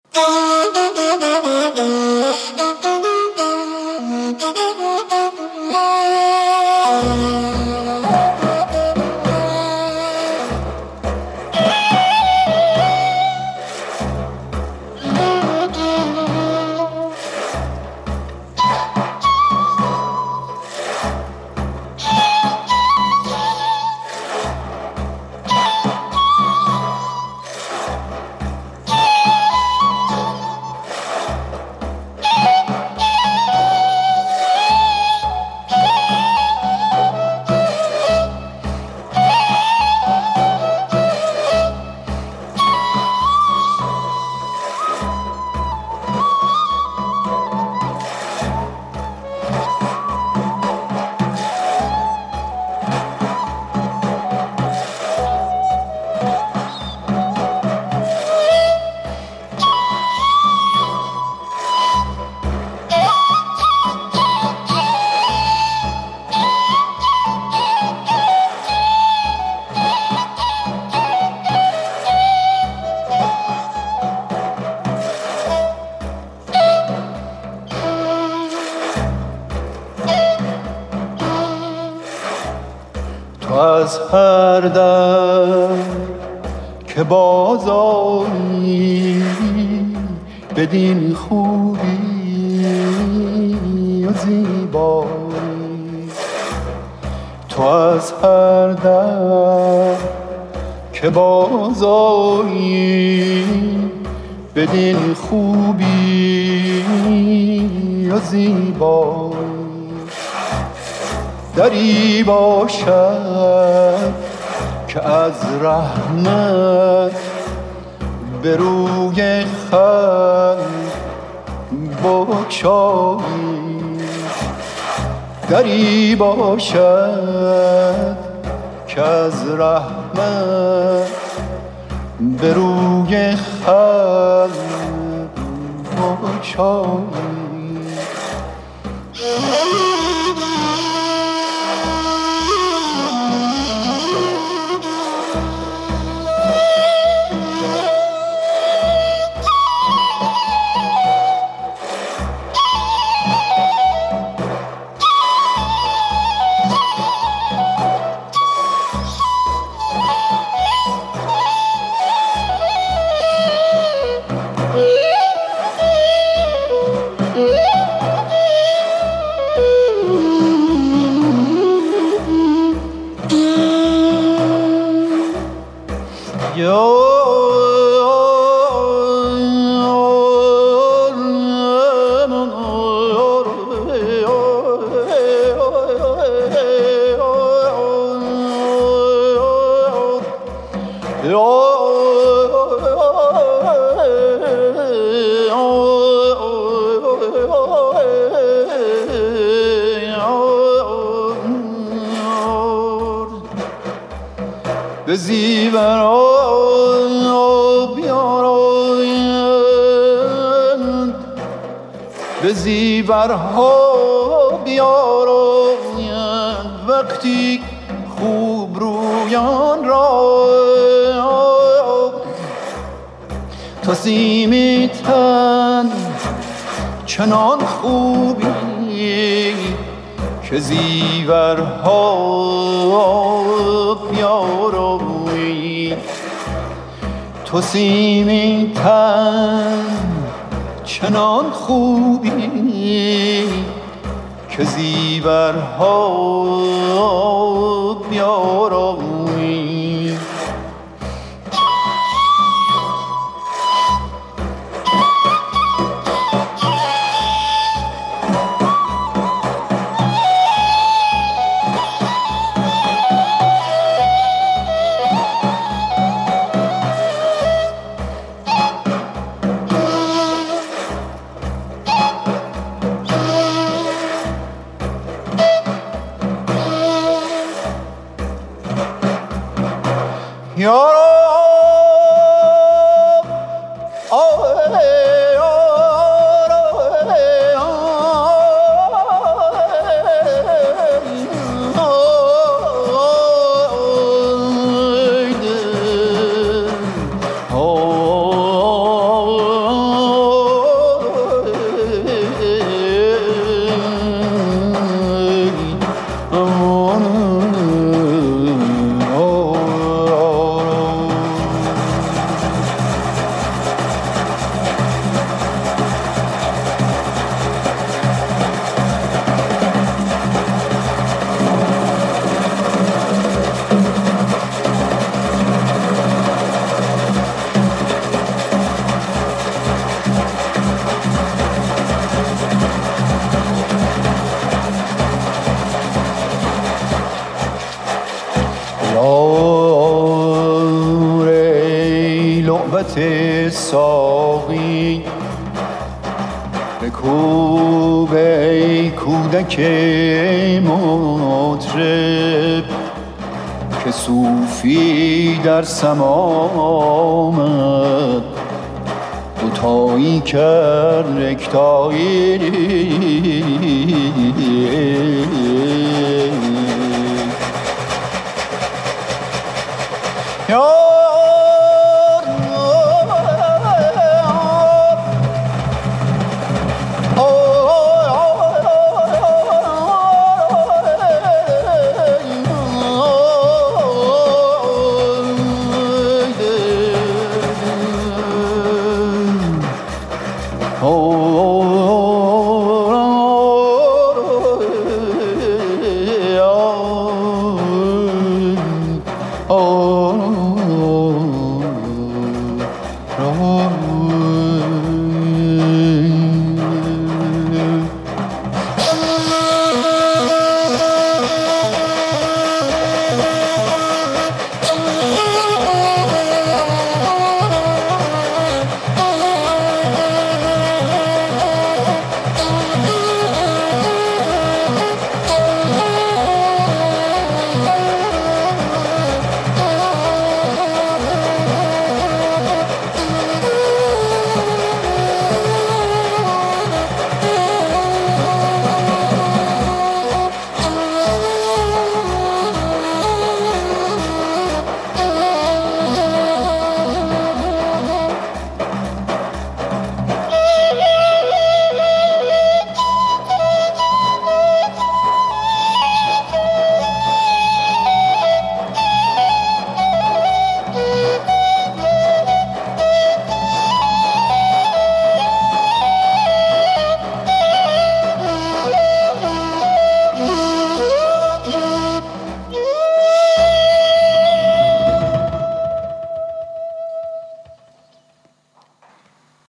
تو از هر در که باز آیی بدین خوبی و زیبایی، تو از هر در که باز آیی بدین خوبی و زیبایی، دری باشد که از رحمت به روی خلق بگشایی، دری باشد که از رحمت به روی خلق بگشایی. به زیورها بیارند، به زیورها بیارند وقتی خوب رویان را، تا سیم تن چنان خوبی که زیورها بیاروی، تو سیم تن چنان خوبی که زیورها بیاروی. ساقی بکوب ای کودک مطرب که صوفی در سما آمد دوتایی کرد یکتایی Oh